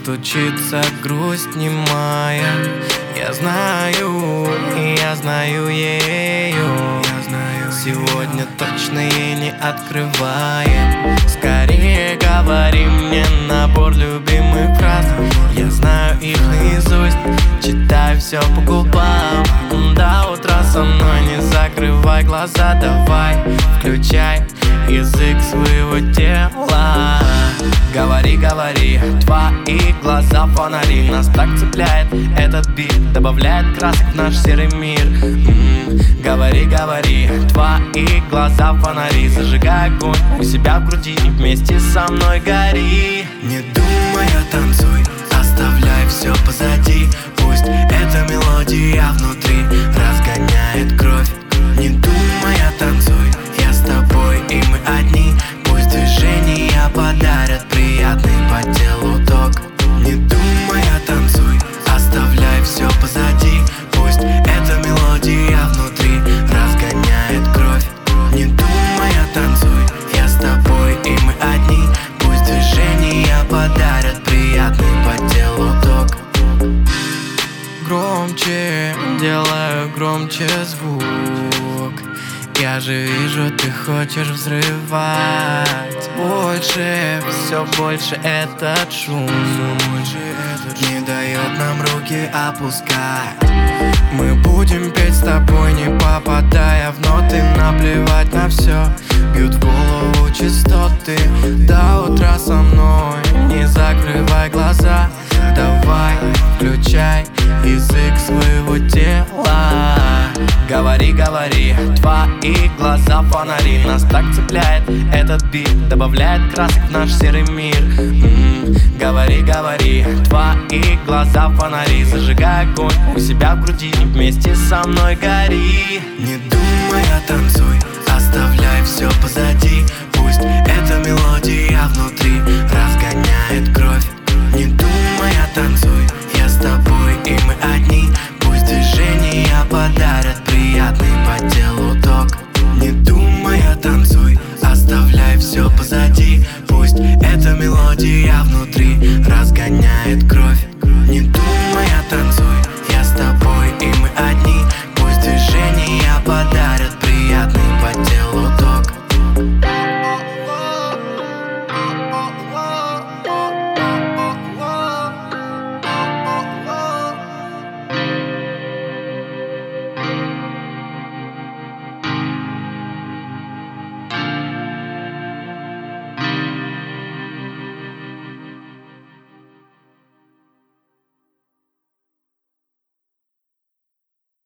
стучится грусть немая. Я знаю, и я знаю ее. Сегодня точно ей не открываем. Скорее говори мне набор любимых фраз. Я знаю их наизусть, читаю все по губам. До утра со мной не закрывай глаза. Давай, включай язык своего тела. Говори, говори, твои глаза фонари. Нас так цепляет этот бит, добавляет красок в наш серый мир. Говори, говори, твои глаза фонари. Зажигай огонь у себя в груди, вместе со мной гори. Не думая, танцуй, оставляй все позади. Пусть эта мелодия внутри разгоняет кровь. Не думая, танцуй, я с тобой и мы одни. Пусть движения подарят приятный по телу ток. Не думая, танцуй, оставляй все позади. Пусть эта мелодия внутри разгоняет кровь. Не думая, танцуй, я с тобой и мы одни. Пусть движения подарят приятный по телу ток. Громче, делаю громче звук. Я же вижу, ты хочешь взрывать. Больше, все больше этот шум Не дает нам руки опускать. Мы будем петь с тобой, не попадая в ноты. Наплевать на все, бьют в голову частоты. До утра со мной, не закрывай глаза. Давай, включай язык своего тела. Говори, говори, твои глаза фонари. Нас так цепляет этот бит, добавляет красок в наш серый мир. Говори, говори, твои глаза фонари. Зажигай огонь у себя в груди, вместе со мной гори. Не думая, танцуй, оставляй все позади. Пусть эта мелодия внутри